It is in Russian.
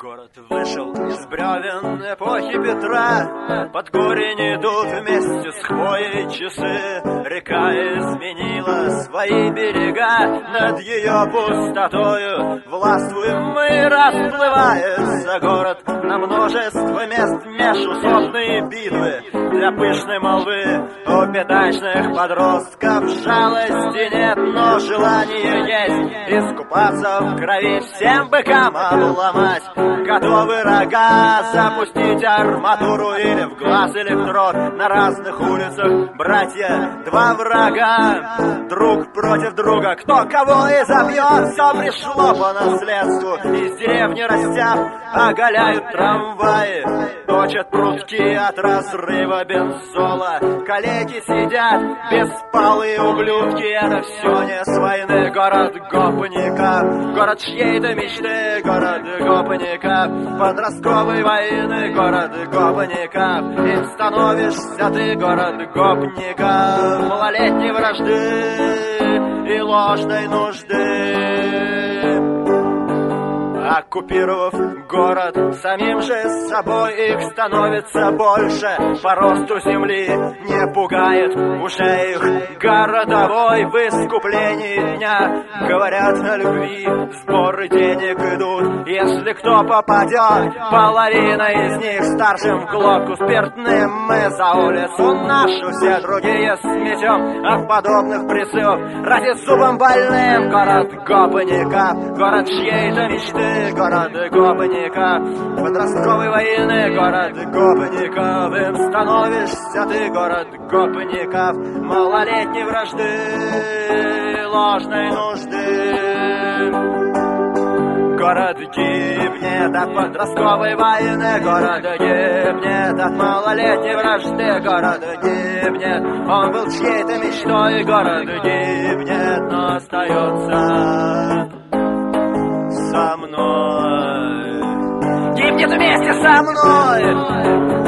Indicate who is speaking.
Speaker 1: Город вышел из бревен эпохи Петра, под корень идут вместе с хвоей часы. Река изменила свои берега, над ее пустотою властвуем мы, расплывается город на множество мест, межусобные битвы для пышной молвы. У пятачных подростков жалости нет, но желание есть искупаться в крови, всем быкам обломать готовы рога, запустить арматуру или в глаз, или в рот. На разных улицах братья, два врага, друг против друга, кто кого и забьет. Все пришло по наследству, из деревни растяп оголяют трамваи, точат прутки от разрыва бензола. Калеки сидят, беспалые ублюдки, это все не с войны. Город гопников, город чьей-то мечты, город гопников, подростковой войны, город гопников. Им становишься ты, город гопников, малолетней вражды и ложной нужды. Оккупировав город, самим же собой их становится больше. По росту земли не пугает уже их городовой. В искуплении дня говорят о любви, сборы денег идут, если кто попадет. Половина из них старшим в глотку спиртным. Мы за улицу нашу, все другие сметем от подобных призывов. Ради зубом больным город гопников, город чьей-то мечты, город гопников, подростковой войны, город гопников. Им становишься ты, город гопников, малолетней вражды, ложной нужды. Город гибнет от подростковой войны, город гибнет от малолетней вражды, город гибнет. Он был чьей-то мечтой, город гибнет, но остается со мной. Гибнет вместе со мной.